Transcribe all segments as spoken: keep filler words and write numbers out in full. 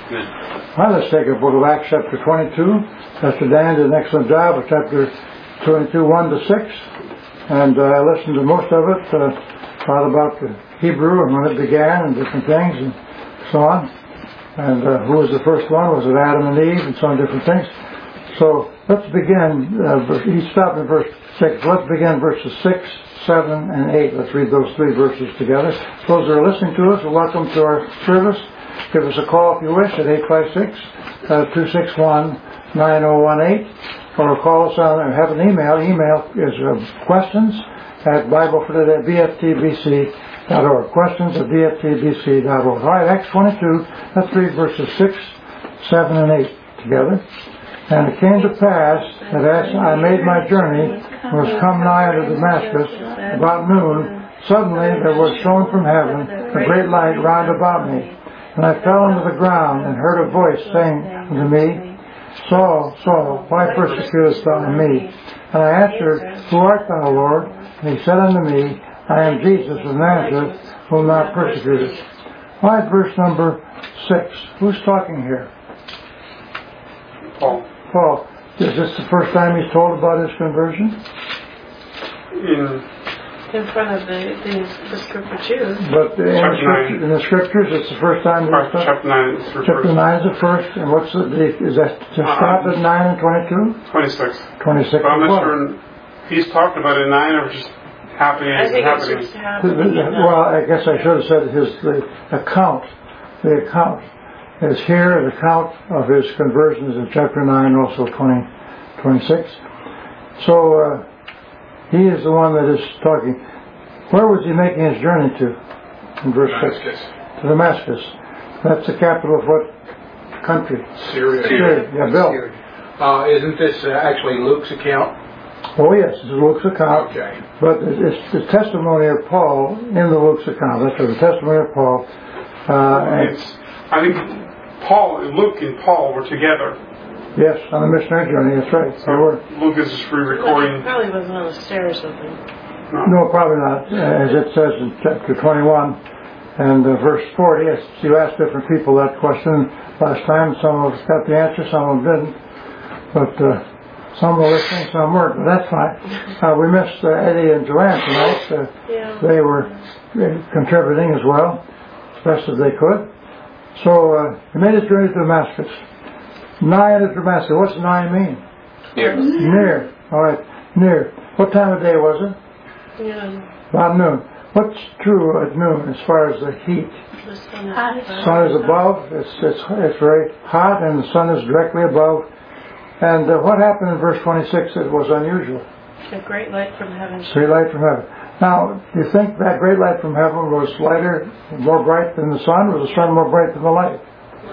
Well, let's take a book of Acts chapter twenty-two. Pastor Dan did an excellent job of chapter twenty-two, one to six. And uh, I listened to most of it, uh, thought about the Hebrew and when it began and different things and so on. And uh, who was the first one? Was it Adam and Eve and so on, different things. So let's begin. Uh, he stopped in verse six. Let's begin verses six, seven, and eight. Let's read those three verses together. Those that are listening to us, welcome to our service. Give us a call if you wish at eight five six, two six one, nine zero one eight. Or call us on, or have an email. Email is uh, questions at Bible for today, B F T B C dot org. Questions at B F T B C dot org. All right, Acts twenty-two. Let's read verses six, seven, and eight together. And it came to pass that as I made my journey, and was come nigh unto Damascus, about noon, suddenly there was shown from heaven a great light round about me. And I fell unto the ground, and heard a voice saying unto me, Saul, Saul, why persecutest thou me? And I answered, Who art thou, Lord? And he said unto me, I am Jesus of Nazareth, whom thou persecutest. Why verse number six? Who's talking here? Paul. Paul. Is this the first time he's told about his conversion? In in front of the, the, the script of Jews. But in the, scripture, in the scriptures, it's the first time. Right, chapter nine. Is chapter nine is the first, and what's the? Is that to stop at nine and twenty-two? Twenty-six. Twenty-six. But I'm not sure he's talking about in nine or just happening. I think happening. it's just happening. Well, I guess I should have said his the account. The account is here. The account of his conversion is in chapter nine, also twenty, twenty-six. So. Uh, He is the one that is talking. Where was he making his journey to? In verse Damascus. six. To Damascus. That's the capital of what country? Syria. Syria. Yeah, Bill. Uh, isn't this uh, actually Luke's account? Oh, yes, it's Luke's account. Okay. But it's the testimony of Paul in the Luke's account. That's the testimony of Paul. Uh, it's, I think Paul, Luke and Paul were together. Yes, on the missionary journey, that's right. So Luke is just re-recording. Probably wasn't on the stair or something. No, no probably not. As it says in chapter twenty-one and uh, verse forty, you asked different people that question last time. Some of us got the answer, some of them didn't. But uh, some were listening, some weren't. But that's fine. Uh, we missed uh, Eddie and Joanne tonight. Uh, yeah. They were contributing as well, as best as they could. So uh, he made his journey to Damascus. Nigh unto Damascus. What's nigh mean? Near. Near. All right. Near. What time of day was it? Yeah. About noon. What's true at noon as far as the heat? The sun is, the sun is above. It's, it's it's very hot, and the sun is directly above. And uh, what happened in verse twenty-six that was unusual? A great light from heaven. Great light from heaven. Now, do you think that great light from heaven was lighter, more bright than the sun, or was the sun more bright than the light?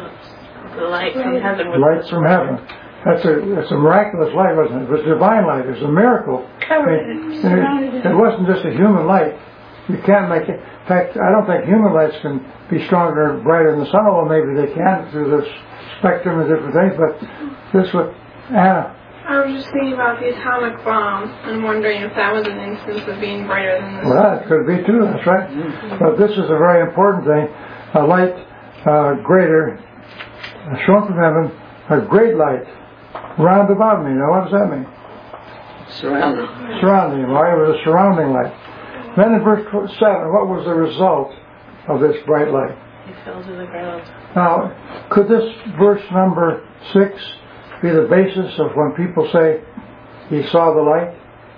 The light from heaven. Was light from heaven. That's a that's a miraculous light, wasn't it? It was divine light. It was a miracle. I mean, it, it wasn't just a human light. You can't make it. In fact, I don't think human lights can be stronger and brighter than the sun. Although maybe they can through the spectrum and different things. But this was Anna. I was just thinking about the atomic bomb and wondering if that was an instance of being brighter than the sun. Well, it could be too. That's right. Mm-hmm. But this is a very important thing. A light uh, greater. Shown from heaven, a great light round about me. Now, what does that mean? Surrounding. Surrounding him. All right, it was a surrounding light. Then in verse seven, what was the result of this bright light? He fell to the ground. Now, could this verse number six be the basis of when people say he saw the light?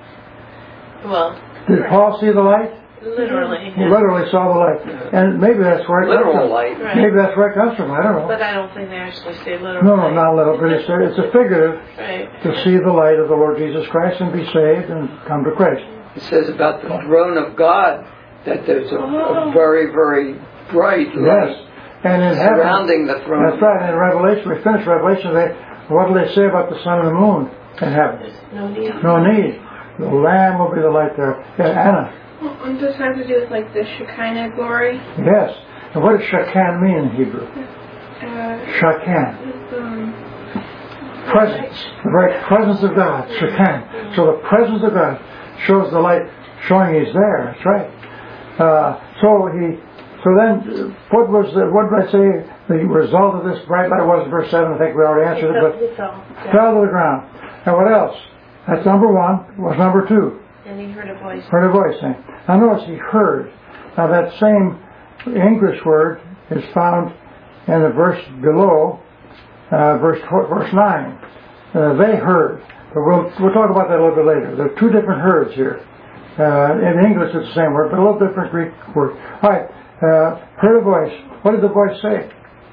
Well, did Paul see the light? Literally. He literally saw the light. And maybe that's where it literal comes from. light. Right. Maybe that's where it comes from. I don't know. But I don't think they actually say literal. No, no, not literal. But it's a, it's a figurative right. to see the light of the Lord Jesus Christ and be saved and come to Christ. It says about the throne of God that there's a, a very, very bright light. Yes. And in heaven, surrounding the throne. That's right. In Revelation, we finished Revelation. They, what do they say about the sun and the moon in heaven? No need. No need. The Lamb will be the light there. Yeah, Anna. Well, does this have to do with like the Shekinah glory? Yes. And what does Shekinah mean in Hebrew? Uh, Shekinah. Um, presence. The very presence of God. Shekinah. So the presence of God shows the light, showing He's there. That's right. Uh, so he. So then, what was the, what did I say? the result of this bright light was verse seven. I think we already answered it, but He fell. Yeah. fell to the ground. And what else? That's number one. What's number two? And he heard a voice. Heard a voice saying. Now notice he heard. Now that same English word is found in the verse below, uh, verse verse nine. Uh, they heard. But we'll, we'll talk about that a little bit later. There are two different herds here. Uh, in English it's the same word, but a little different Greek word. All right. Uh, heard a voice. What did the voice say?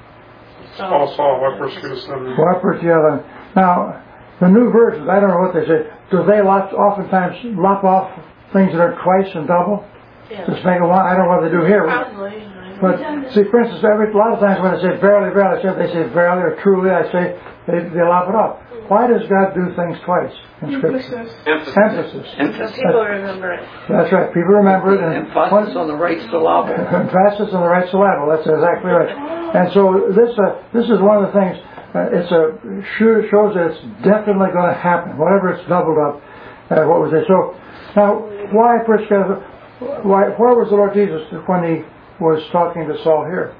Saul, Saul, why persecutest thou me? Why persecutest thou me? Now, the new versions, I don't know what they say. Do they lop, oftentimes lop off things that are twice and double? Yeah. Just make it one. I don't know what they do here. Probably. But see, for instance, every, a lot of times when they say verily, verily, they say verily or truly, I say they, they lop it off. Why does God do things twice in Scripture? Emphasis. Emphasis. So people remember it. That's right. People remember it. And Emphasis on the right syllable. Emphasis on the right syllable. That's exactly right. And so this uh, this is one of the things. Uh, it's a sure shows that it's definitely going to happen. Whatever it's doubled up. Uh, what was it? So now, why first? Why? Where was the Lord Jesus when he was talking to Saul here?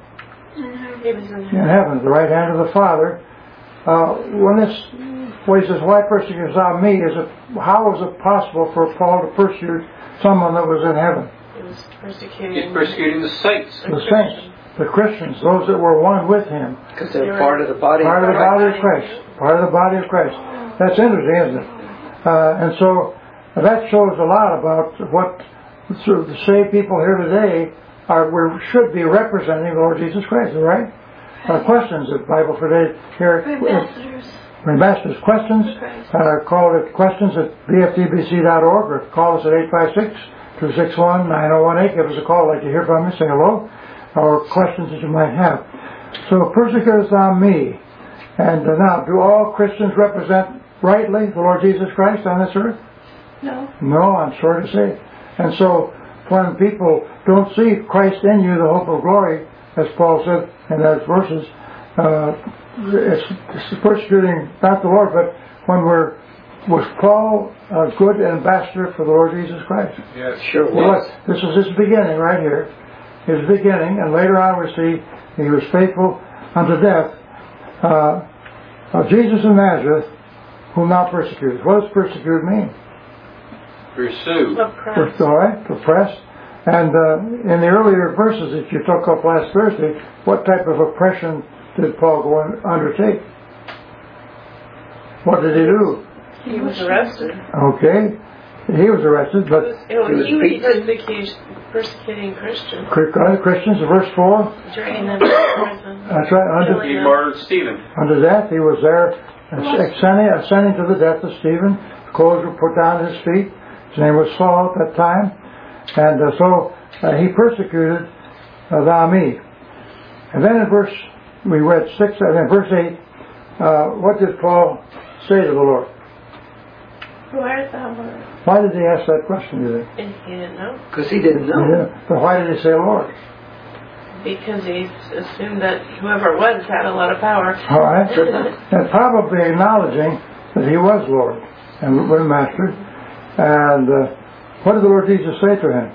He was in In heaven, at the right hand of the Father. Uh, when this, when he says, "Why persecutest thou me?" Is it? How was it possible for Paul to persecute someone that was in heaven? He was persecuting. He's persecuting the saints. The saints, the Christians, those that were one with him. Because they're part of the body Part of of the body Christ. of Christ. Part of the body of Christ. That's interesting, isn't it? Uh, and so that shows a lot about what sort of the saved people here today are. We should be representing the Lord Jesus Christ, right? Uh, questions of Bible for today here. Ambassadors. Ambassadors. Questions. Uh, call it questions at b f t b c dot org or call us at eight five six, two six one, nine zero one eight. Give us a call. I'd like to hear from you. Say hello. Or questions that you might have. So persecutest thou me. And uh, now, do all Christians represent rightly the Lord Jesus Christ on this earth? No. No, I'm sorry to say. And so, when people don't see Christ in you, the hope of glory, as Paul said in those verses, uh, it's, it's persecuting not the Lord, but when we're, was Paul a good ambassador for the Lord Jesus Christ? Yes. Sure Well, was. this is his beginning right here. His beginning, and later on we see he was faithful unto death. Uh, of Jesus of Nazareth, whom thou persecutest. What does persecute mean? Pursue. Oppressed. All right, oppressed. And uh, in the earlier verses that you took up last Thursday, what type of oppression did Paul go on, undertake? What did he do? He was arrested. Okay, he was arrested, but It was, was he was beaten. persecuting, persecuting Christians, Christians, verse four, dragging them to prison. that's right, under, Killing He them. martyred Stephen. under death, he was there ascending, ascending to the death of Stephen. Clothes were put down at his feet. His name was Saul at that time. And uh, so uh, he persecuted uh, thou me. And then in verse, we read six, and in verse eight, uh, what did Paul say to the Lord? Where is that word? Why did he ask that question, do you think? And he didn't know. Because he didn't know. Yeah. But why did he say Lord? Because he assumed that whoever it was had a lot of power. All right. And probably acknowledging that he was Lord and was Master. And uh, what did the Lord Jesus say to him?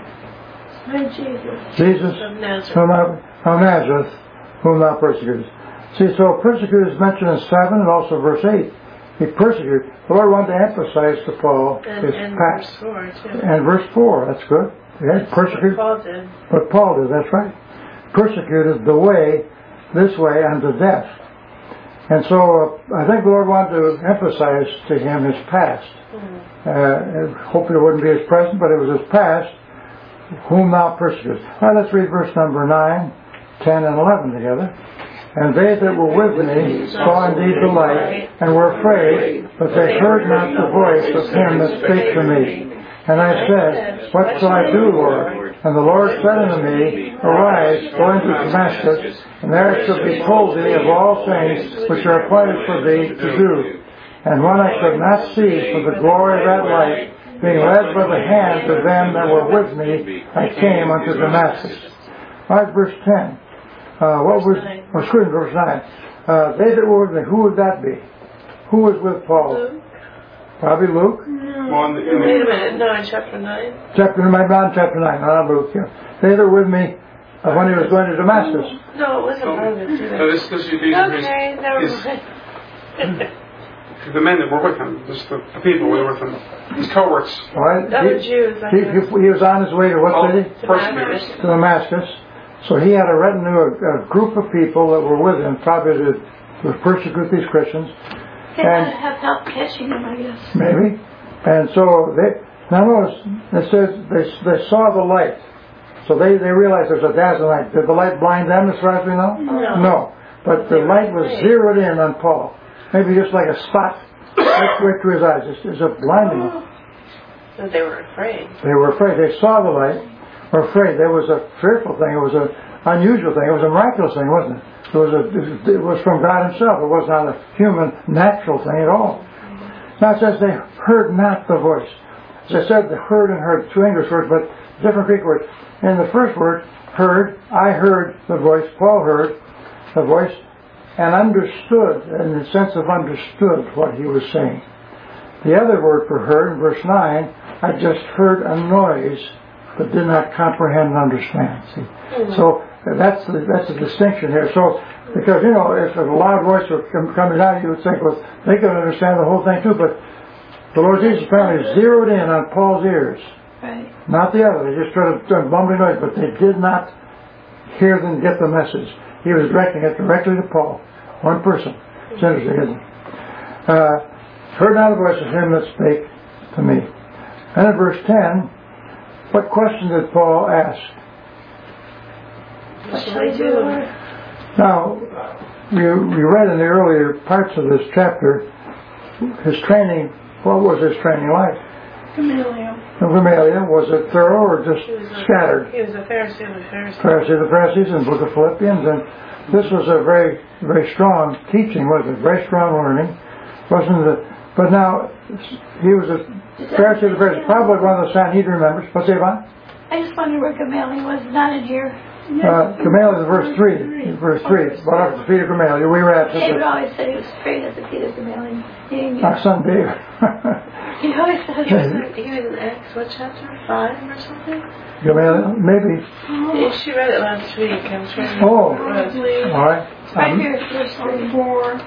My Jesus. Jesus Of Nazareth. whom thou, of Nazareth, whom thou persecutest. See, so persecute is mentioned in seven and also verse eight. He persecuted. The Lord wanted to emphasize to Paul And, his and past. verse four, too. And verse four, that's good. Yeah, persecute. Paul did. But Paul did, that's right. Persecuted the way, this way, unto death. And so uh, I think the Lord wanted to emphasize to him his past. Mm-hmm. Uh, hopefully it wouldn't be his present, but it was his past, whom thou persecutest. All right, let's read verse number nine, ten, and eleven together. And they that were with me saw indeed the light, and were afraid, but they heard not the voice of him that spake to me. And I said, What shall I do, Lord? And the Lord said unto me, Arise, go into Damascus, and there it shall be told thee of all things which are appointed for thee to do. And when I could not see for the glory of that light, being led by the hand of them that were with me, I came unto Damascus. All right, verse ten. Uh, what was, oh, excuse me, verse nine. Uh, they that were with me, who would that be? Who was with Paul? Luke? Probably Luke. Well, in the, in Wait a the, minute. No, in chapter nine. Chapter, my Bible, chapter nine, not Luke. Yeah. They that were with me of when he was going to Damascus. No, it wasn't So, Barnabas. so this, this would be Okay, never his, mind. the men that were with him, just the, the people who were with him, his cohorts. All right? That he, was Jews. I he, guess. he, he was on his way to what Oh, city? persecutors. To Damascus. So he had a retinue, a, a group of people that were with him, probably to, to persecute these Christians. They And- might have help catching them, I guess. Maybe. And so they, now notice, it says they, they saw the light. So they, they realized there's a dazzling light. Did the light blind them as far as we know? No. No. But the light was zeroed in on Paul. Maybe just like a spot right right to his eyes. It's, it's a blinding. So they were afraid. They were afraid. They saw the light, were afraid. There was a fearful thing. It was an unusual thing. It was a miraculous thing, wasn't it? It was, a, it was from God himself. It was not a human, natural thing at all. Now it says they heard not the voice. As I said, they heard and heard, two English words, but different Greek words. In the first word, heard, I heard the voice, Paul heard the voice, and understood, in the sense of understood what he was saying. The other word for heard, in verse nine, I just heard a noise, but did not comprehend and understand. See? Mm-hmm. So that's the, that's the distinction here. So, because, you know, if a loud voice were coming out, you would think, well, they could understand the whole thing too, but the Lord Jesus apparently zeroed in on Paul's ears. Right. Not the other. They just tried to do a bumbling noise, but they did not hear them get the message. He was directing it directly to Paul. One person. It's interesting, isn't it? Uh, heard not the voice of him that spake to me. And in verse ten, what question did Paul ask? What should I do? Now, we, we read in the earlier parts of this chapter, his training, what was his training like? Gamaliel. Gamaliel, was it thorough or just He was a, scattered? He was a Pharisee of the Pharisees. Pharisee of the Pharisees and Book of Philippians, and this was a very, very strong teaching, wasn't it? Very strong learning, wasn't it? But now, he was a Pharisee of the Pharisees, probably one of the Sanhedrin members. What's it about? I just wondered where Gamaliel was. Not in here. Uh, Gamaliel is verse three. Verse three. Brought up at the feet of Gamaliel. We were at David it. always said he was afraid of the feet of Gamaliel. He didn't Our get son David. He always said He was, it. in, he was in Acts, what chapter? Five or something? Gamaliel, maybe. Yeah, she read it last week. I'm trying to Oh. remember. All right. Right Um, here, verse three. Four.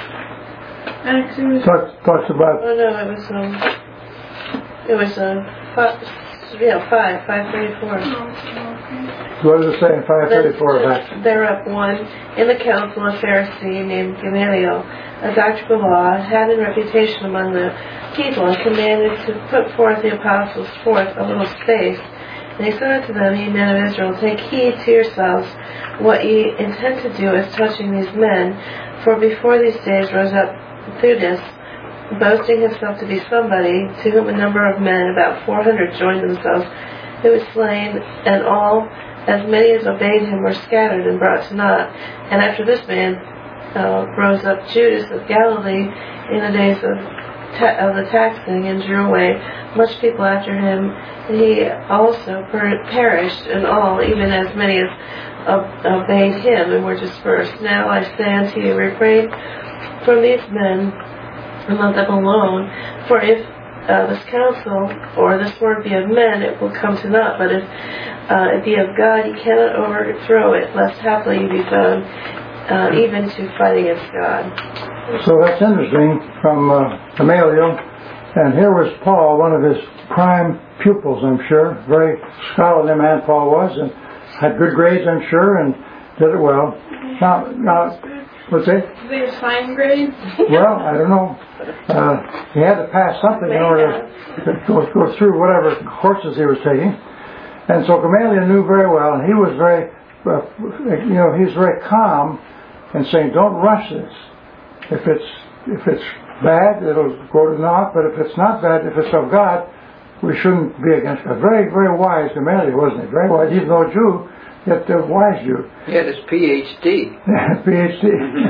Exodus. talks, talks about Oh no, it was um, it was um, five, yeah, five, five thirty-four. what does it say in five thirty-four of Acts? There up one in the council a Pharisee named Gamaliel, a doctor of law, had a reputation among the people, and commanded to put forth the apostles forth a little space. And he said unto them, Ye men of Israel, take heed to yourselves what ye intend to do as touching these men. For before these days rose up Theudas, boasting himself to be somebody, to whom a number of men, about four hundred, joined themselves, who was slain, and all, as many as obeyed him, were scattered and brought to naught. And after this man uh, rose up Judas of Galilee in the days of, ta- of the taxing, and drew away much people after him, and he also per- perished, and all, even as many as ob- obeyed him, and were dispersed. Now I say unto you, refrain from these men, and let them alone, for if uh, this counsel or this word be of men, it will come to naught, but if uh, it be of God, ye cannot overthrow it, lest haply you be found uh, even to fight against God. So that's interesting from uh, Gamaliel. And here was Paul, one of his prime pupils, I'm sure. Very scholarly man Paul was, and had good grades, I'm sure, and did it well. Now, now what's it? Is they assign grades? Well, I don't know. Uh, he had to pass something in order to go, go through whatever courses he was taking. And so Gamaliel knew very well, and he was very, uh, you know, he's very calm in saying, don't rush this. If it's if it's bad, it'll go to naught, but if it's not bad, if it's of God, we shouldn't be against God. Very, very wise Gamaliel, wasn't he? Very wise, even though a Jew, yet a wise Jew. He had his P H D. P H D.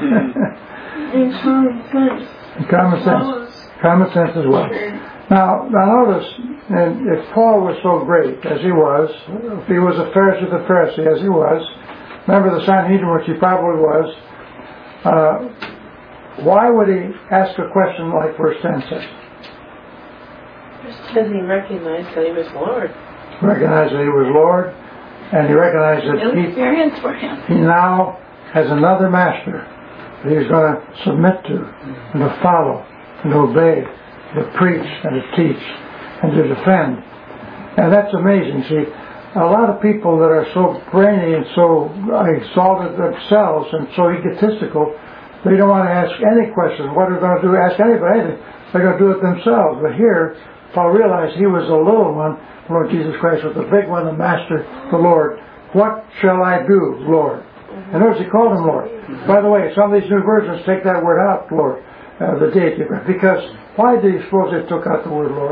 In common sense. Common sense. Common sense as well. Now, now notice, and if Paul was so great as he was, if he was a Pharisee of the Pharisee as he was, remember the Sanhedrin, which he probably was, uh, why would he ask a question like verse ten says? Because he recognized that he was Lord. Recognize that he was Lord, And he recognized that New he, experience for him. he now has another master that he's going to submit to and to follow and to obey, to preach and to teach and to defend. And that's amazing. See, a lot of people that are so brainy and so exalted themselves and so egotistical, they don't want to ask any questions. What are they going to do? Ask anybody anything. They're going to do it themselves. But here, Paul realized he was the little one. Lord Jesus Christ was the big one, the Master, the Lord. What shall I do, Lord? And notice he called him Lord. By the way, some of these new versions take that word out, Lord, uh, the deity. Because why do you suppose they took out the word Lord?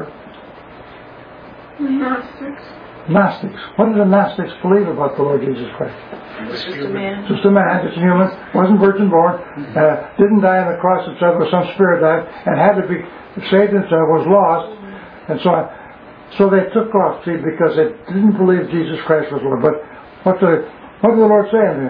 Gnostics. Gnostics. What did the Gnostics believe about the Lord Jesus Christ? Just a man. Just a man, just a human, wasn't virgin born, uh, didn't die on the cross himself, or some spirit died, and had to be saved himself, was lost, and so on. So they took off, see, because they didn't believe Jesus Christ was Lord. But what did, what did the Lord say to him?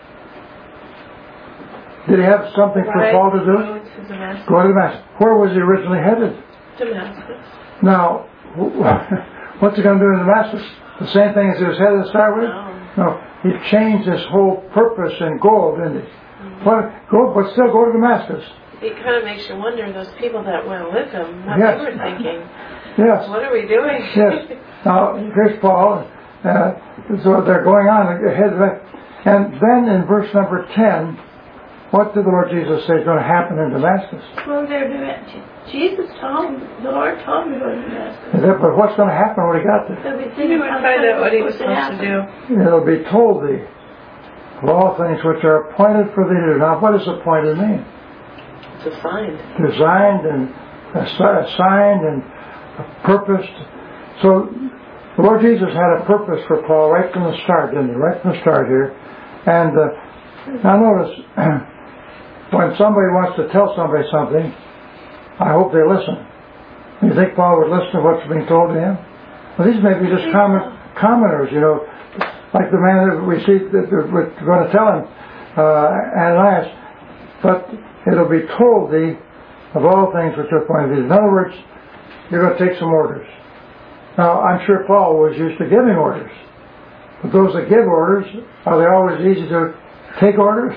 Did he have something for Right. Paul to do? Go to Damascus. Go to Damascus. Where was he originally headed? Damascus. Now, what's he going to do in Damascus? The same thing as he was headed to start with? No. No. He changed his whole purpose and goal, didn't he? Mm-hmm. What, go, but still go to Damascus. It kind of makes you wonder, those people that went with him, what Yes. they were thinking. Yes. What are we doing? Yes. Now, here's Paul. Uh, so they're going on ahead of that. And then in verse number ten, what did the Lord Jesus say is going to happen in Damascus? Well, they're doing Jesus told him, the Lord told him to go to Damascus. Is that, but what's going to happen when he got there? So we He would find out what he was supposed to do. It'll be told thee of all things which are appointed for thee to do. Now, what does appointed mean? It's a sign. Designed and assi- assigned and purposed. So the Lord Jesus had a purpose for Paul right from the start, didn't he? Right from the start here. And uh, now notice, when somebody wants to tell somebody something, I hope they listen. You think Paul would listen to what's being told to him? Well, these may be just common commoners, you know, like the man that we see that we're going to tell him, uh, Ananias. But it'll be told thee of all things which are appointed thee. In other words, you're going to take some orders. Now, I'm sure Paul was used to giving orders. But those that give orders, are they always easy to take orders?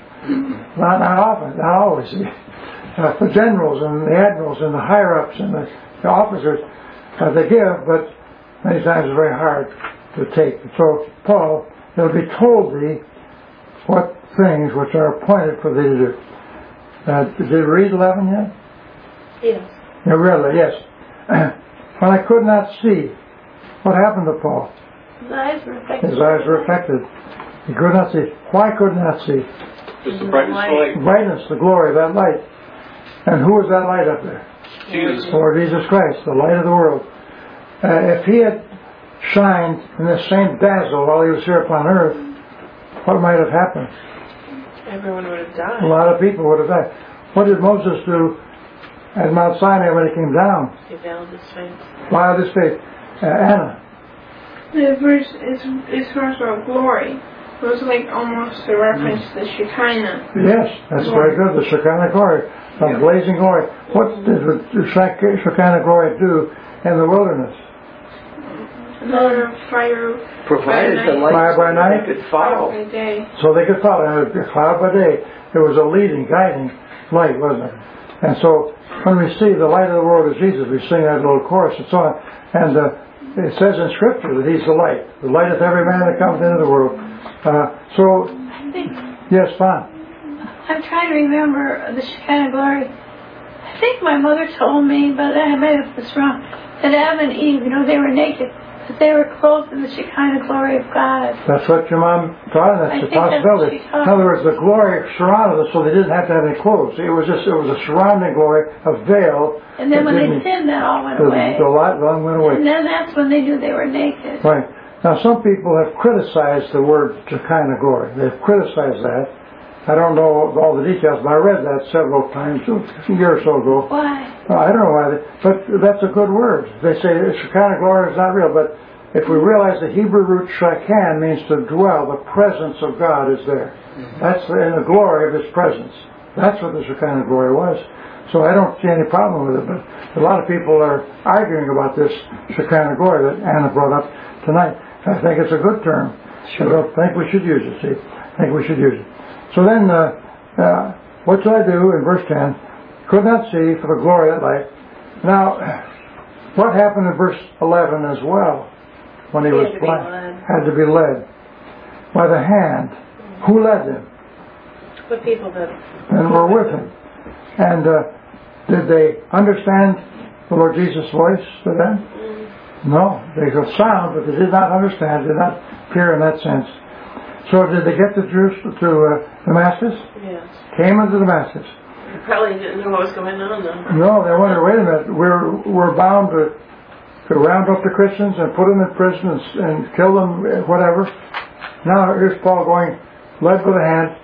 not, not often, not always. Uh, the generals and the admirals and the higher-ups and the, the officers, uh, they give, but many times it's very hard to take. So, Paul, it'll be told thee what things which are appointed for thee to do. Uh, did you read eleven yet? Yes. Yeah, really, yes. When I could not see, what happened to Paul? His eyes were affected. His eyes were affected. He could not see. Why could not see? Just the brightness of the light. Brightness, the glory of that light. And who was that light up there? Jesus. Lord Jesus Christ, the light of the world. Uh, if he had shined in the same dazzle while he was here upon earth, what might have happened? Everyone would have A died. lot of people would have died. What did Moses do at Mount Sinai when he came down? He veiled his face. Why this faith? Uh, Anna. The verse is is first about glory. It was like almost a reference to the Shekinah. Yes, that's very good. The Shekinah glory, the Yeah. blazing glory. What did the Shekinah glory do in the wilderness? Pillar of fire Provided the light Fire by so night? they could follow. by day. So they could follow. And a cloud by day. There was a leading, guiding light, wasn't it? And so when we see the light of the world is Jesus, we sing that little chorus and so on. And uh, it says in Scripture that He's the light. The light of every man that comes into the world. Uh, so, I think, yes, fine. I'm trying to remember the Shekinah glory. I think my mother told me, but I may have this wrong, that Adam and Eve, you know, they were naked, but they were clothed in the Shekinah glory of God. That's what your mom taught, and I that's a think that's possibility. what she taught. In other words, the glory surrounded us, so they didn't have to have any clothes. It was just, it was a surrounding glory, a veil. And then when they didn't- sinned, that all went the, away. the light one went away. And then that's when they knew they were naked. Right. Now, some people have criticized the word Shekinah glory. They've criticized that. I don't know all the details, but I read that several times a year or so ago. Why? I don't know why, they, but that's a good word. They say Shekinah glory is not real, but if we realize the Hebrew root shekan means to dwell, the presence of God is there. Mm-hmm. That's in the glory of His presence. That's what the Shekinah glory was. So I don't see any problem with it, but a lot of people are arguing about this Shekinah glory that Anna brought up tonight. I think it's a good term. Sure. I don't think we should use it, see. I think we should use it. So then, uh, uh, what shall I do in verse ten? Could not see for the glory of light. Now, what happened in verse eleven as well? When he, He was had to be blind. led. Had to be led. By the hand. Who led him? The people that And were with him. And uh, did they understand the Lord Jesus' voice to them? No. They could sound, but they did not understand, did not hear in that sense. So did they get to Jerusalem, to uh, Damascus? yes, Came into Damascus. probably didn't know what was going on though. No, they wondered, wait a minute, we're, we're bound to, to round up the Christians and put them in prison and, and kill them, uh, whatever. Now here's Paul going, led by the hand.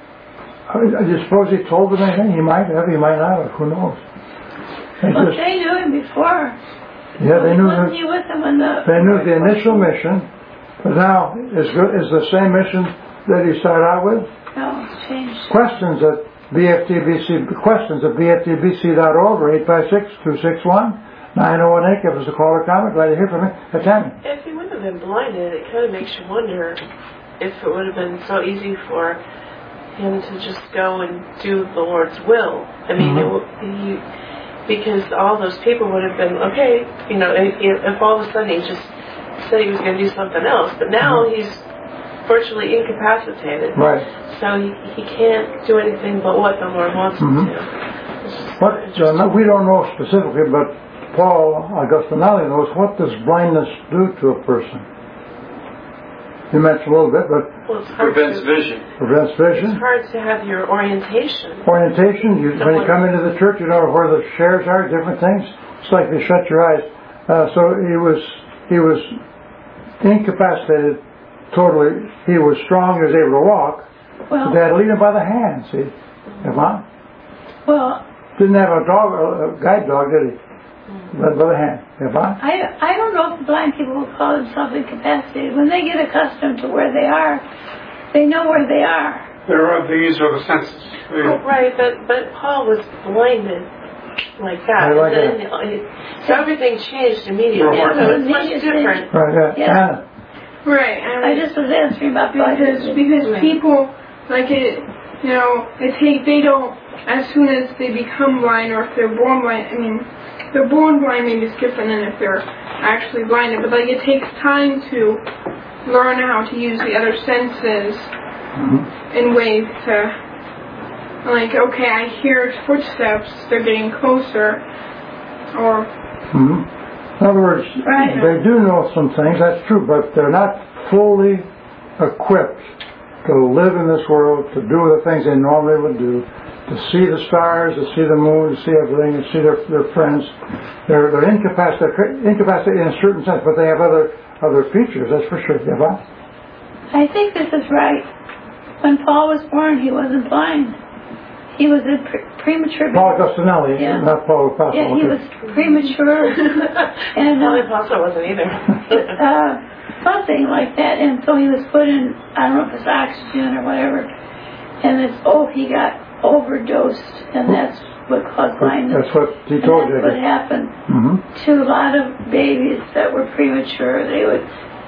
I, I suppose he told them anything? He might have, he might not have, who knows? They Well, just- they knew him before. yeah, they knew Wasn't that, he with them when the... they knew the initial mission, but now is good is the same mission that he started out with. No, it's changed. Questions at B F T B C questions at B F T B C dot org or eight five six, two six one, nine oh one eight. Give us a call or comment. Glad to hear from you. Uh, Tammy. If he wouldn't have been blinded, it kind of makes you wonder if it would have been so easy for him to just go and do the Lord's will. I mean, Mhm. it, w- he, because all those people would have been, okay, you know, if, if all of a sudden he just said he was going to do something else, but now Mhm. he's virtually incapacitated. Right. So he, he can't do anything but what the Lord wants him Mhm. to. It's just What uh, no, we don't know specifically, but Paul Augustinelli knows, what does blindness do to a person? You mentioned a little bit, but well, it's hard Prevents to, vision. prevents It's vision. hard to have your orientation. Orientation, you, when you come into the church, you know where the chairs are, different things. It's like they shut your eyes. Uh, so he was he was incapacitated totally. He was strong, he was able to walk. Well, They had to lead him by the hand, see. Yvonne? well, Didn't have a dog, a guide dog, did he? Led by the hand. Yvonne? I, I don't know if the blind people will call themselves incapacitated. When they get accustomed to where they are, they know where they are. They're, these are the senses. They, Oh, right, but but Paul was blinded like that, I like and then it, so everything changed immediately. Yeah, So it's much immediately. different. Right, yeah. Yeah. Anna. Right. I, I just was answering about blind because people. because Right. people like it, you know, it take they don't as soon as they become blind or if they're born blind. I mean, they're born blind maybe it's different than if they're actually blinded. But like it takes time to learn how to use the other senses Mm-hmm. in ways to like okay, I hear footsteps, they're getting closer, or Mm-hmm. In other words, Right. they do know some things, that's true, but they're not fully equipped to live in this world, to do the things they normally would do, to see the stars, to see the moon, to see everything, to see their, their friends. They're, they're incapacitated, incapacitated in a certain sense, but they have other other features, that's for sure. Yeah, I think this is right. When Paul was born, he wasn't blind. He was a pre- premature Paul baby. Augustinelli, Yeah. not Paul Apostle. Yeah, he okay. was premature. and Well, the uh, apostle wasn't either. uh, something like that. And so he was put in, I don't know if it's oxygen or whatever. And it's, oh, he got overdosed. And that's what caused blindness. That's what he And told that's you. what happened Mm-hmm. to a lot of babies that were premature. They would,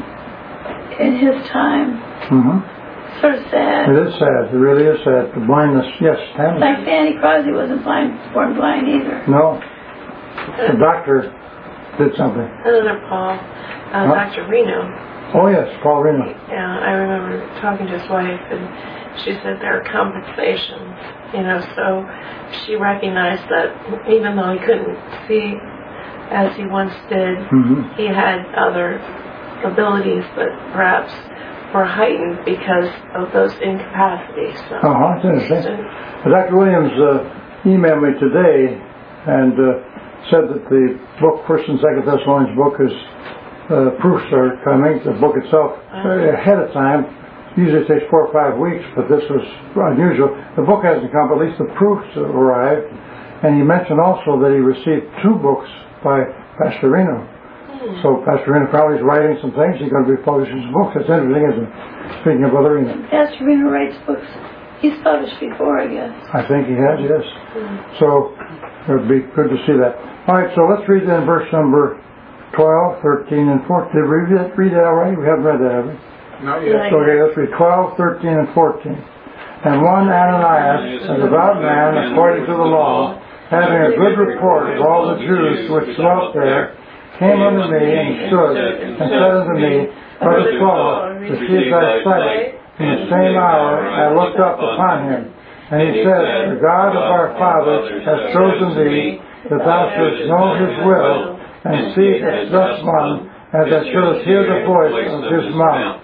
in his time, Mm-hmm. sort of sad. It is sad. It really is sad. The blindness, yes, Tammy. Like Fanny Crosby wasn't blind, born blind either. No. The doctor did something. Another Paul, uh, Huh? Doctor Reno. Oh, yes, Paul Reno. Yeah, I remember talking to his wife, and she said there are compensations, you know, so she recognized that even though he couldn't see as he once did, Mm-hmm. he had other abilities that perhaps were heightened because of those incapacities. So. Uh-huh, it's interesting. Doctor Williams uh, emailed me today and uh, said that the book, First and Second Thessalonians book, is uh, proofs are coming. The book itself uh, ahead of time. Usually it takes four or five weeks, but this was unusual. The book hasn't come, but at least the proofs arrived. And he mentioned also that he received two books by Pastor Reno. So Pastor Reno probably is writing some things. He's going to be publishing some books. That's interesting, isn't it? Speaking of Brother Reno. Pastor Reno writes books. He's published before, I guess. I think he has, yes. So it would be good to see that. All right, so let's read then verse number twelve, thirteen, and fourteen. Did we read that, read that already? We haven't read that, have we? Not yet. Okay, let's read twelve, thirteen, and fourteen. And one Ananias, a devout man according to the law, having a good report of all the Jews which dwelt there, came unto me and stood, and said unto me, Brother Saul, receive thy sight. In the same hour I looked up upon him. And he said, The God of our fathers has chosen thee, that thou shouldst know his will, and see as thus one, and that shouldst hear the voice of his mouth.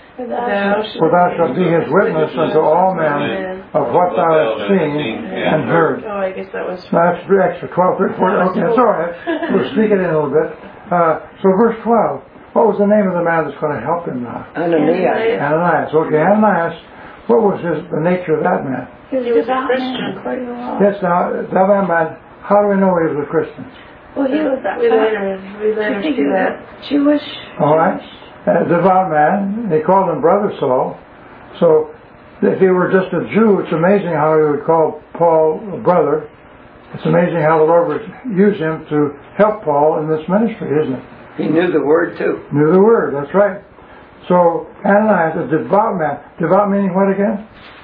For thou shalt be his witness unto all men of what thou hast seen and heard. Oh, I guess that was. That's extra twelve, thirteen, fourteen. Okay, that's all right. We'll sneak it in a little bit. Uh, so verse twelve. What was the name of the man that's going to help him now? Ananias. Ananias. Okay, Ananias. What was his, the nature of that man? He was, He was a devout Christian. man according to the law. Yes, now, that man, how do we know he was a Christian? Well, he was that. We later, we later I think see he was that. Jewish. All right. A devout man. They called him Brother Saul. So, if he were just a Jew, it's amazing how he would call Paul a brother. It's amazing how the Lord would use him to help Paul in this ministry, isn't it? He knew the word too. Knew the word, that's right. So, Ananias, a devout man. Devout meaning what again?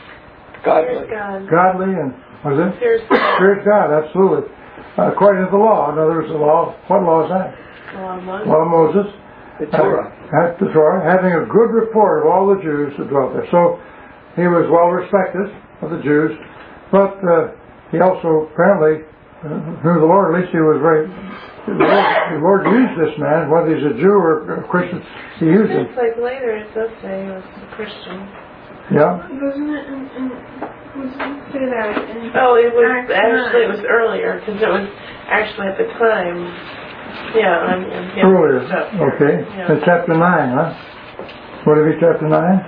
Godly. Fears God. Godly and, what is it? Fears God. Fears God, absolutely. Uh, according to the law. In other words, the law, what law is that? Law of Moses. Law of Moses. The Torah. Uh, the Torah, having a good report of all the Jews that dwelt there. So, he was well respected of the Jews, but uh, he also apparently uh, knew the Lord. At least he was very... The Lord, the Lord used this man, whether he's a Jew or a Christian, he used him. It's like later it does say he was a Christian. Yeah? Wasn't it? In, in, wasn't it say that? In Oh, it was Acts actually, it nine? was earlier, because it was actually at the time. Yeah, I'm, I'm getting Earlier. mixed up here. Okay. Yeah. In chapter nine, huh? Would it be chapter nine?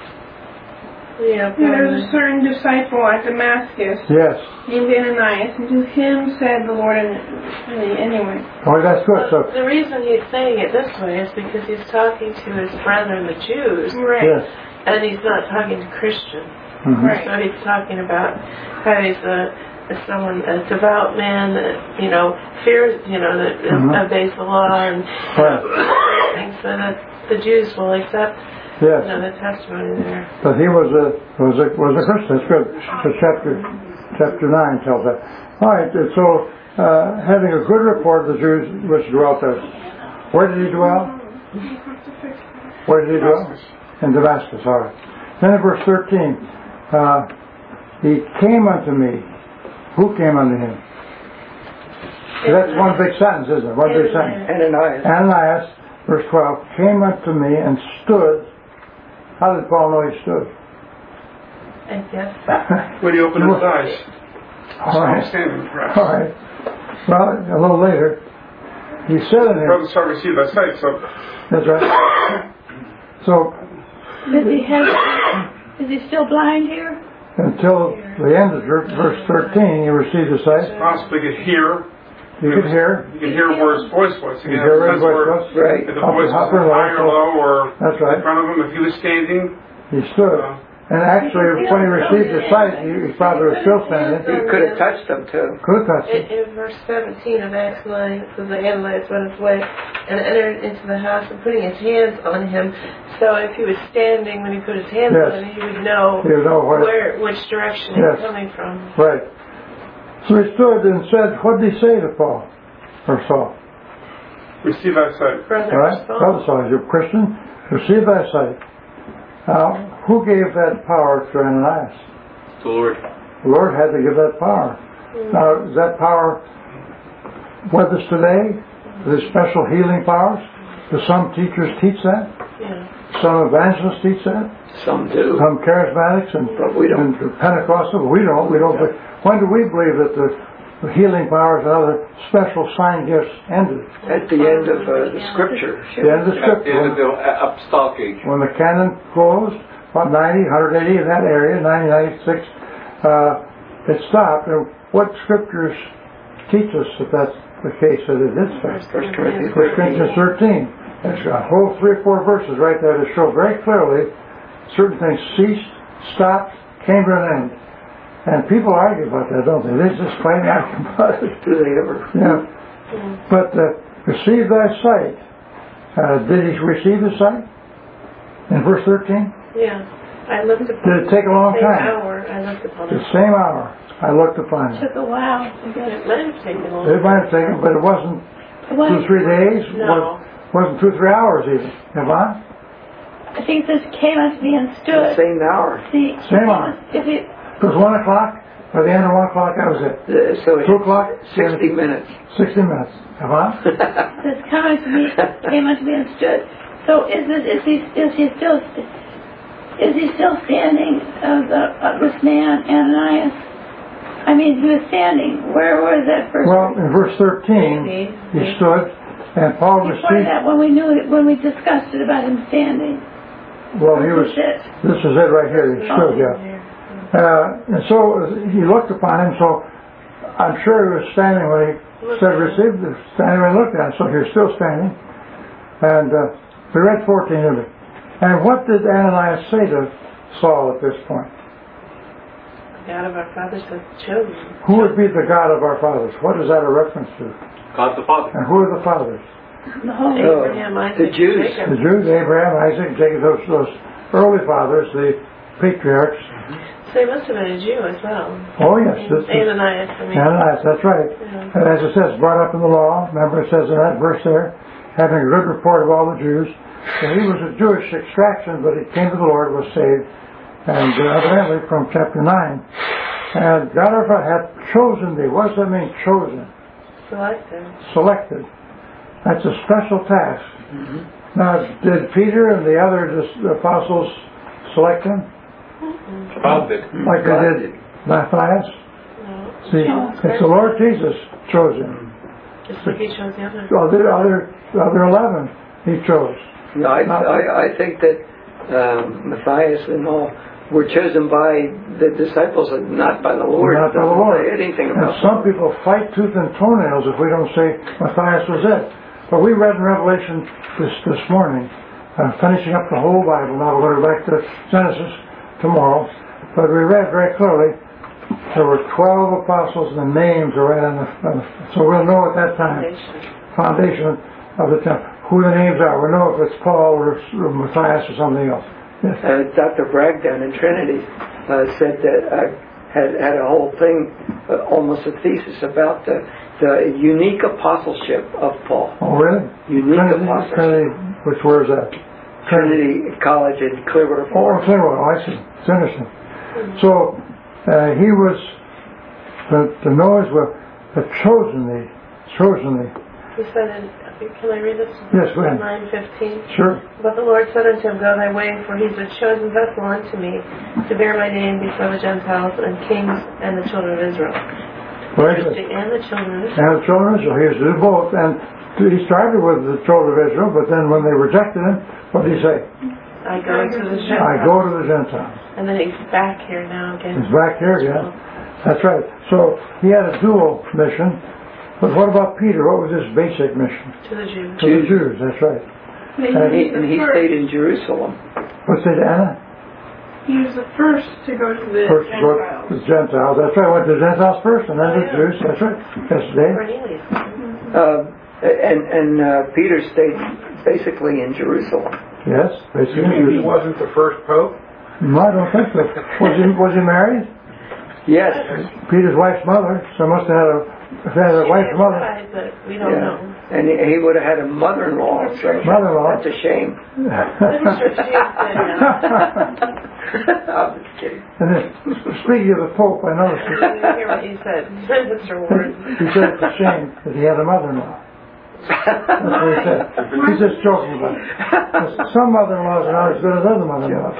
Yeah, Yeah, there was um, a certain disciple at Damascus Yes. named Ananias, and to him said the Lord. And anyway, Oh, that's good. So, the reason he's saying it this way is because he's talking to his brethren, the Jews, right? yes. and he's not talking to Christians. Mhm. Right. So he's talking about how he's a, a someone, a devout man that, you know, fears, you know, that Mhm. obeys the law and Right. things, so that the Jews will accept, Yes. you know, the testimony there. But he was a was a was a Christian. That's good. So chapter chapter nine tells that. All right. So uh, having a good report of the Jews which dwelt there. Where did he dwell? Where did he dwell? In Damascus. All right. Then in verse thirteen, uh, he came unto me. Who came unto him? That's one big sentence, isn't it? One big sentence. Ananias. Ananias, verse twelve, came unto me and stood. How did Paul know he stood? I guess. When he opened his eyes, All saw him right. standing, perhaps. All right. Well, a little later, he said unto him, Brother Saul received by sight, so that's right. So, Does he have? Is he still blind here? until the end of ver- verse thirteen, he received the sight. possibly could hear. He could hear. You could hear where his voice was. You He could could have a hear his sense voice where was. Right. if the Up voice and was up and low, high or so- low, or That's in right. front of him, if he was standing. He stood. Uh, And actually, when he received the sight, he, his father was still standing. He could have touched them too. Could have touched In, him. in verse seventeen of Acts nine, it says, the Ananias went his way and entered into the house and putting his hands on him. So if he was standing, when he put his hands Yes. on him, he would know He would know where. where, which direction he Yes. was coming from. Right. So he stood and said, what did he say to Paul? Or Saul? receive thy sight. Brother Right? Saul. Brother Saul, you're a Christian. Receive thy sight. Now, who gave that power to Ananias? The Lord. The Lord had to give that power. Now, is that power with us today? The special healing powers? Do some teachers teach that? Yeah. Some evangelists teach that? Some do. Some charismatics and, But we don't. and Pentecostal? We don't. We don't. But when do we believe that the, the healing powers and other special sign gifts ended? At the end of uh, the scripture. The end of the At the end of scripture. the uh, apostolic age. When the canon closed, about ninety, one eighty in that area, ninety, ninety-six, uh, it stopped. And what scriptures teach us that that's the case, that it is so? First Corinthians First Corinthians thirteen. There's a whole three or four verses right there to show very clearly certain things ceased, stopped, came to an end. And people argue about that, don't they? They just plain argue about it. Do they ever? Yeah. But uh, receive thy sight. Uh, did he receive his sight? In verse thirteen? Yeah. I looked upon Did it take a long the same time? hour I looked upon The it. same hour I looked upon It him. took a while to get It might have taken a long It might have taken, but it wasn't it. Well, two, three days. No. Wasn't two, three hours even. Yvonne? I think this came unto me and stood. Same hour. See, Same hour. if it, It was one o'clock. By the end of one o'clock, that was it. Uh, so it's Two o'clock? sixty minutes. Sixty minutes. Yvonne? this come unto me, came unto me and stood. So is this, is he, is he still, is he still standing, uh, the, uh, this man, Ananias? I mean, he was standing. Where was that first? Well, in verse thirteen, he stood, and Paul You pointed received. out when we knew it, when we discussed it about him standing. Well, he was. This is it. This is it right here. He stood, yeah. Uh, and so he looked upon him. So I'm sure he was standing when he said received. Standing when he looked at him. So he was still standing. And uh, we read fourteen of it. And what did Ananias say to Saul at this point? The God of our fathers has chosen. Who would be the God of our fathers? What is that a reference to? God the Father. And who are the fathers? The whole Oh, Abraham, Isaac, the Jews. Jacob. The Jews, Abraham, Isaac, Jacob, those, those early fathers, the patriarchs. So he must have been a Jew as well. Oh yes, this is Ananias, I mean. Ananias, that's right. Yeah. And as it says, brought up in the law, remember it says in that verse there, having a good report of all the Jews. So he was a Jewish extraction, but he came to the Lord, was saved, and uh, evidently from chapter nine. And God our Father hath chosen thee. What does that mean, chosen? Selected. Selected. That's a special task. Mm-hmm. Now, did Peter and the other dis- apostles select him? God did. Like they God did did. Matthias? No. See, it's the Lord Jesus chose him. Just like he chose the others. Well, the other, the other eleven he chose. No, I, I, I think that um, Matthias and all were chosen by the disciples and not by the Lord. Not by the Doesn't Lord. say anything And about some people fight tooth and toenails if we don't say Matthias was it. But we read in Revelation this, this morning, uh, finishing up the whole Bible. Now we're going to go back to Genesis tomorrow. But we read very clearly there were twelve apostles and the names are right on the, on the so we'll know at that time, foundation of the temple, who the names are. We'll know if it's Paul or, or Matthias or something else. Yes. Uh, Doctor Bragg down in Trinity uh, said that uh, had had a whole thing, uh, almost a thesis about the, the unique apostleship of Paul. Oh, really? Unique Trinity, apostleship. Trinity, which where is that? Trinity College in Clearwater Oh, Forest. Clearwater, I see. It's interesting. So, uh, he was, the, the noise were, have chosen thee, chosen thee. He said in, can I read this? Yes, go ahead. nine fifteen. Sure. But the Lord said unto him, Go thy way, for he is a chosen vessel unto me, to bear my name before the Gentiles and kings and the children of Israel. Very good. And the children of Israel. And the children of Israel, he was to do both. And he started with the children of Israel, but then when they rejected him, what did he say? I go to the Gentiles. I go to the Gentiles. And then he's back here now again. He's back here, yeah. That's right. So he had a dual mission. But what about Peter? What was his basic mission? To the Jews. To the Jews, that's right. And he, and he stayed in Jerusalem. What's it, Anna? He was the first to go to the First go Gentiles. to the Gentiles. That's right. Went to the Gentiles first and then to the Jews. That's right. Yes, Dave. Cornelius. Uh, and and uh, Peter stayed basically in Jerusalem. Yes, basically. He wasn't the first pope? No, I don't think so. Was he, was he married? Yes. Peter's wife's mother, so must have had a, if he had a wife's mother. Tried, but we don't Yeah. know. And he, he would have had a mother-in-law. So Mother-in-law. That's a shame. I'm sure she is dead now. I'm just kidding. And then, speaking of the Pope, I noticed I it. didn't hear what you said, Mister Ward. He said it's a shame that he had a mother-in-law. That's what he said. He's just joking about it. Some mother-in-laws are not as good as other mother-in-laws.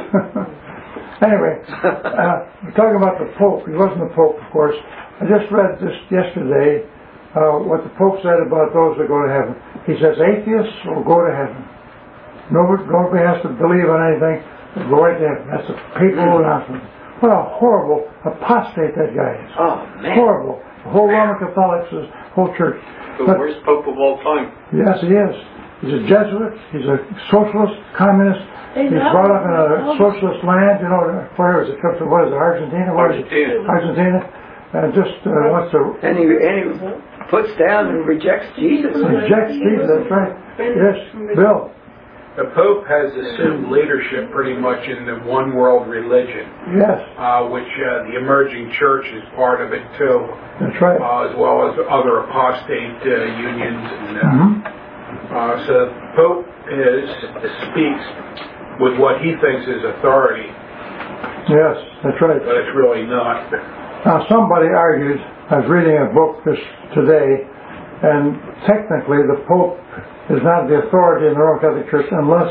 Anyway, uh, we're talking about the Pope. He wasn't the Pope, of course. I just read this yesterday, uh, what the Pope said about those that go to heaven. He says atheists will go to heaven. Nobody, nobody has to believe on anything. They'll go right to heaven. That's a papal announcement. What a horrible apostate that guy is. Oh, man. Horrible. The whole Roman Catholics, the whole church. The But- worst pope of all time. Yes, he is. He's a Jesuit. He's a socialist, communist. They He's love brought up in him. a socialist land. You know, where is it? What is it? Argentina? Where is it? Argentina. Argentina. and just uh, wants to And he, and he puts down and rejects Jesus. reject Jesus. That's right. Yes, Bill. The Pope has assumed leadership pretty much in the one world religion, Yes, uh, which uh, the emerging church is part of it too, that's right. uh, as well as other apostate uh, unions. And, uh, hmm uh, so the Pope is, speaks with what he thinks is authority, Yes, that's right. but it's really not. Now, somebody argued, I was reading a book this today, and technically the Pope is not the authority in the Roman Catholic Church unless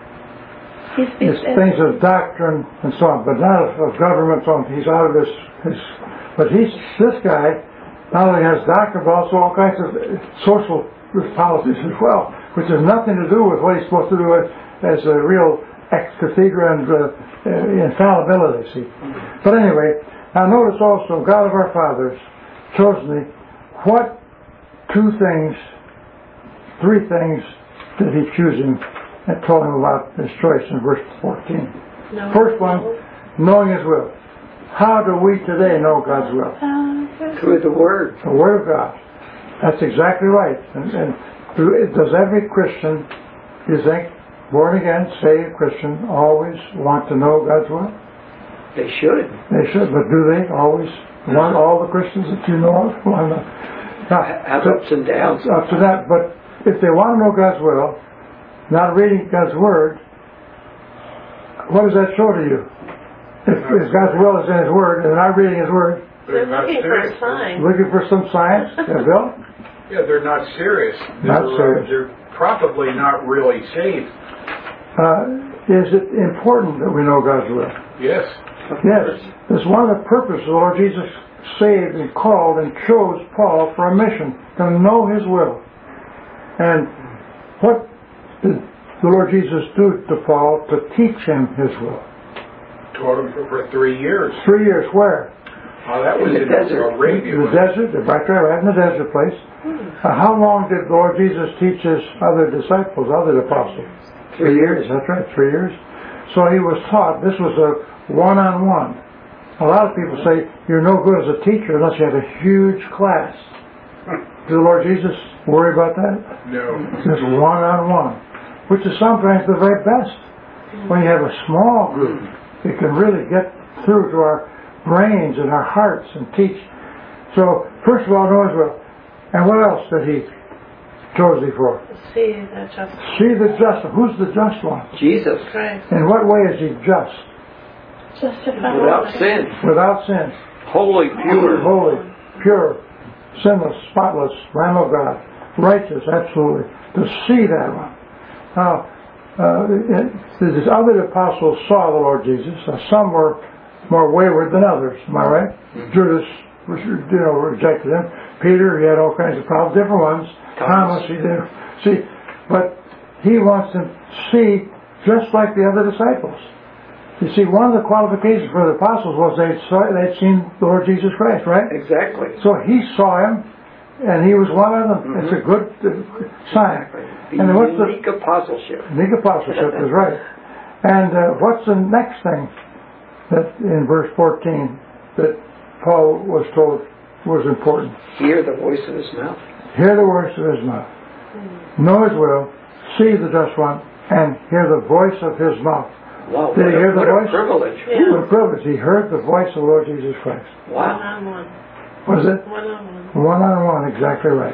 He speaks it's things of doctrine and so on, but not of, of government. So on. He's out of his, his, but he's, this guy not only has doctrine, but also all kinds of social policies as well, which has nothing to do with what he's supposed to do as, as a real ex cathedra and uh, uh, infallibility, see. But anyway, now notice also, God of our fathers chose me. What two things, three things did he choose him and told him about his choice in verse fourteen? No. First one, knowing his will. How do we today know God's will? Through the Word. The Word of God. That's exactly right. And, and do- does every Christian, you think, born again, saved Christian, always want to know God's will? They should. They should, but do they always want all the Christians that you know of? Well, no. Now, Have to- ups and downs. up to that, but if they want to know God's will, not reading God's Word, what does that show to you? If, if God's will is in His Word and they're not reading His Word, They're They're not looking for a serious. sign. looking for some science, yeah, Bill? Yeah, they're not serious. Not They're, uh, serious. They're probably not really saved. Uh, is it important that we know God's will? Yes. Yes. It's one of the purposes the Lord Jesus saved and called and chose Paul for a mission, to know His will. And what did the Lord Jesus do to Paul to teach him His will? Taught him for, for three years. Three years where? Uh, that was In the in desert. Arabia. In the desert, right there, right in the desert place. Uh, how long did the Lord Jesus teach His other disciples, other apostles? Three years. That's right, three years. So He was taught. This was a one-on-one. A lot of people say you're no good as a teacher unless you have a huge class. Did the Lord Jesus worry about that? No. Just one-on-one, which is sometimes the very best. When you have a small group, it can really get through to our brains and our hearts and teach. So, first of all, know His will. And what else did He chose thee for? See that just See the just one. Who's the just one? Jesus. Christ. In what way is He just? Justified. Without sin. Without sin. Holy, pure. Holy, pure, sinless, spotless, Lamb of God, righteous, absolutely. To see that one. Now, uh, it, the other apostles saw the Lord Jesus. Uh, some were more wayward than others. Am I right? Mm-hmm. Judas, you know, rejected him. Peter, he had all kinds of problems. Different ones. Thomas, Thomas he did. See, but he wants them to see just like the other disciples. You see, one of the qualifications for the apostles was they'd, saw, they'd seen the Lord Jesus Christ, right? Exactly. So he saw Him, and he was one of them. Mm-hmm. It's a good uh, sign. The and what's unique the apostleship. unique apostleship is right. And uh, what's the next thing that in verse fourteen that Paul was told was important? Hear the voice of His mouth. Hear the words of His mouth. Mm-hmm. Know His will. See the just one, and hear the voice of His mouth. Wow, Did what, he hear a, the what voice? a privilege. Yeah. What a privilege. He heard the voice of the Lord Jesus Christ. Wow. One-on-one. Was it? One-on-one. One on one, exactly right.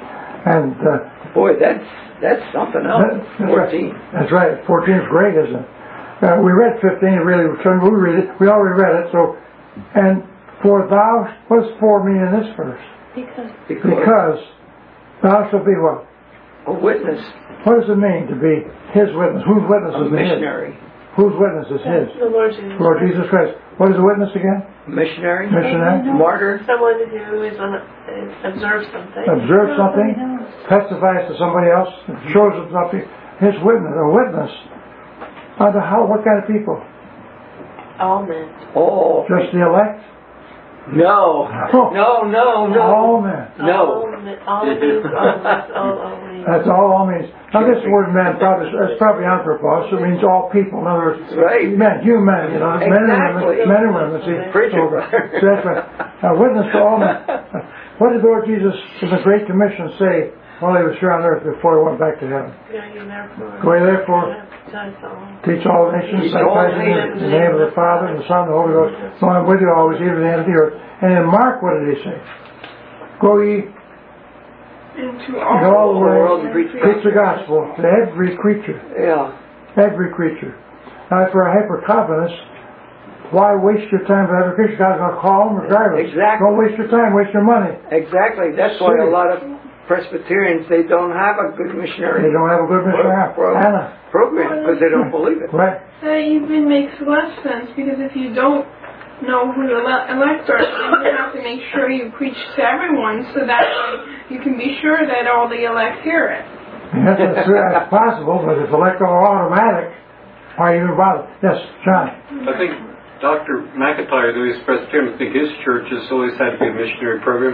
And uh, Boy, that's that's something else. that, that's Fourteen. Right. That's right. Fourteen is great, isn't it? Uh, we read fifteen. Really, we read it. We already read it. So, and for thou, what does for mean in this verse? Because. Because, Because thou shalt be what? a witness, What does it mean to be His witness? Whose witness a is His? missionary. Whose witness is His? The Lord Jesus. Lord Jesus Christ. What is a witness again? Missionary. Missionary. Martyr. Someone who is on, uh, observes something. Observes something, testifies to somebody else, shows them something. His witness, a witness. Unto how? What kind of people? All men. Oh. Just the elect? No. No, no, no. All men. No. All men. All means all, all, all, all, means. That's all all means. Now this word man probably that's probably anthropos. It means all people. In other words, Right. men, human. You know, men and Exactly. women, men and women. See, Preach it, so, brother. so that's right. Now, witness to all men. What did the Lord Jesus in the Great Commission say while he was here on earth before he went back to heaven? Yeah, you therefore. Go ye therefore, That's all. teach all nations, Teach all baptizing them in the name of the Father and the Son and the Holy Ghost. So I'm with you always, even to the end of the earth. And in Mark, what did he say? Go ye Into into all the all the world world, and preach preach the gospel to every creature. Yeah. Every creature. Now, for a hyper-Calvinist, why waste your time with every creature? God's going to call them regardless. Exactly. Don't waste your time, waste your money. Exactly. That's why a lot of Presbyterians, they don't have a good missionary They don't have a good missionary. Pro- Anna. program because they don't believe it. Right. That even makes less sense because if you don't know who the ele- elect are, then you have to make sure you preach to everyone so that way you can be sure that all the elect hear it. Yes, that's, that's possible, but if elect are automatic, why even bother? Yes, John. I think Doctor McIntyre, though he's Presbyterian, I think his church has always had to be a missionary program.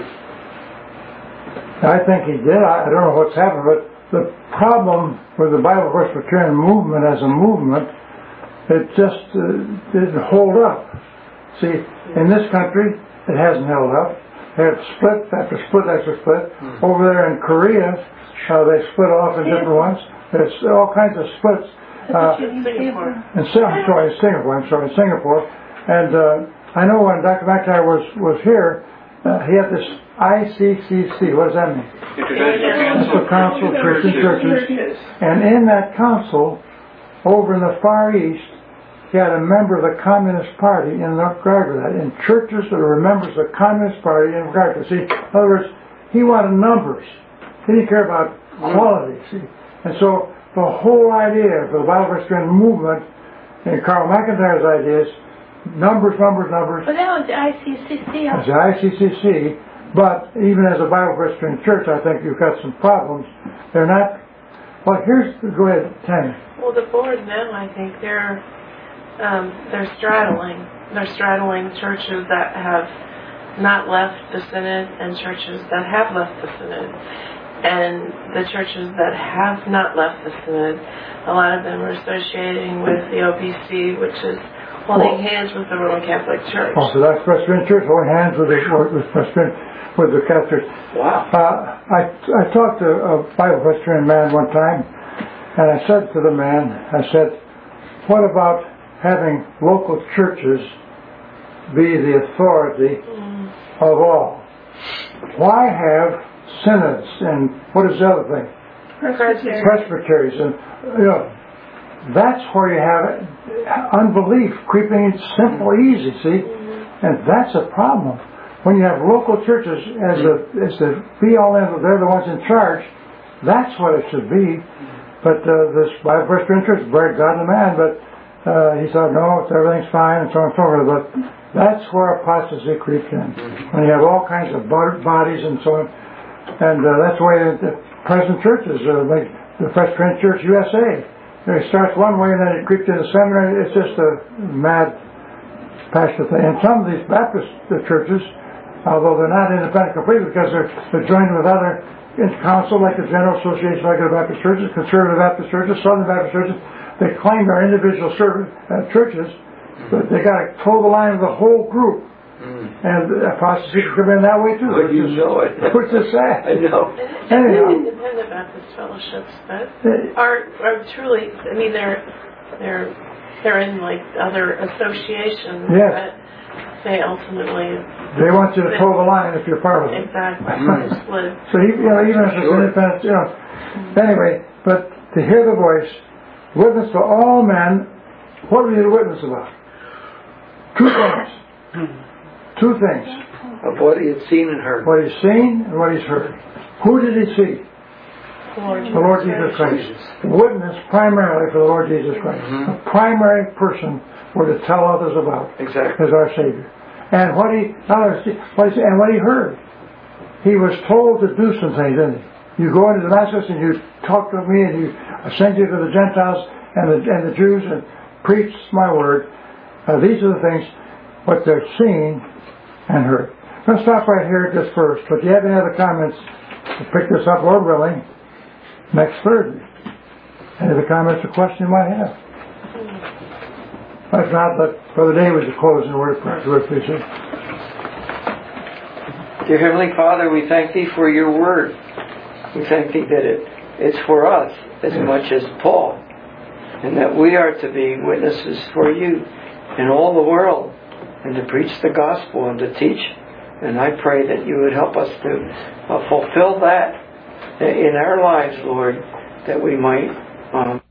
I think he did. I, I don't know what's happened, but the problem with the Bible Presbyterian movement as a movement, it just uh, didn't hold up. See, in this country, it hasn't held up. They have split after split after split. Mm-hmm. Over there in Korea, uh, they split off in different ones. There's all kinds of splits. Uh, In Singapore. in Singapore, I'm sorry, in Singapore, I'm sorry, in Singapore. And uh, I know when Doctor McIntyre was, was here, uh, he had this I C C C. What does that mean? International That's the Council of Christian Churches. And in that council, over in the Far East, he had a member of the Communist Party in regard to that. In churches that are members of the Communist Party in regard to that. See, in other words, he wanted numbers. He didn't care about quality, see. And so the whole idea for the Bible Presbyterian movement and Carl McIntyre's ideas, numbers, numbers, numbers. But that was the I C C C. It's the I C C C, but even as a Bible Presbyterian church, I think you've got some problems. They're not, well, here's, go ahead, Tammy. Well, the board now, I think they're um, they're straddling. They're straddling churches that have not left the synod and churches that have left the synod. And the churches that have not left the synod, a lot of them are associating with the O B C, which is holding hands with the Roman Catholic Church. Oh, so that's Presbyterian Church, holding hands with the, with Presbyterian, with the Catholic Church. Wow. Uh, I, I talked to a Bible Presbyterian man one time, and I said to the man, I said, what about having local churches be the authority mm. of all? Why have synods and what is the other thing? Presbyteries. Presbyteries, and you know, that's where you have unbelief creeping in simple, easy. See, mm-hmm. and that's a problem when you have local churches as a as the be all end. They're the ones in charge. That's what it should be. But uh, this Bible Presbyterian Church, very godly man, but uh, he thought no, everything's fine and so on and so forth. But that's where apostasy creeps in when you have all kinds of bodies and so on. And uh, that's the way the present churches, uh, like the Presbyterian Church U S A. It starts one way and then it creeps into seminary. It's just a mad passion thing. And some of these Baptist churches, although they're not independent completely because they're, they're joined with other in council like the General Association of Regular Baptist Churches, Conservative Baptist Churches, Southern Baptist Churches, they claim they're individual service, uh, churches, but they got to toe the line of the whole group. Mm. And apostasy can come in that way too. Well, you is, know it. Which is sad. I know. Anyhow, Independent Baptist fellowships that are are truly. I mean, they're they're they're in like other associations. Yes. But they ultimately. They want you to toe the line if you're part of it. Exactly. Mm. So you know, even if it's sure. independent, you know. Mm. Anyway, but to hear the voice, witness to all men. What are you to witness about? Two things. Two things. Of what he had seen and heard. What he's seen and what he's heard. Who did he see? Lord the Lord Jesus Christ. Christ. Witness primarily for the Lord Jesus Christ. Mm-hmm. The primary person we're to tell others about exactly. is our Savior. And what he, what he and what he heard. He was told to do some things, didn't he? You go into Damascus and you talk to me and you I send you to the Gentiles and the and the Jews and preach my word. Uh, these are the things what they're seeing and heard. I'm going to stop right here just first. But if you have any other comments, we'll pick this up, Lord willing, next Thursday. Any other comments or questions you might have? If not, let Brother David to close in a word of prayer. Lord, please. Dear Heavenly Father, we thank Thee for Your Word. We thank Thee that it, it's for us as much as Paul, and that we are to be witnesses for You in all the world, and to preach the gospel and to teach. And I pray that You would help us to uh, fulfill that in our lives, Lord, that we might um,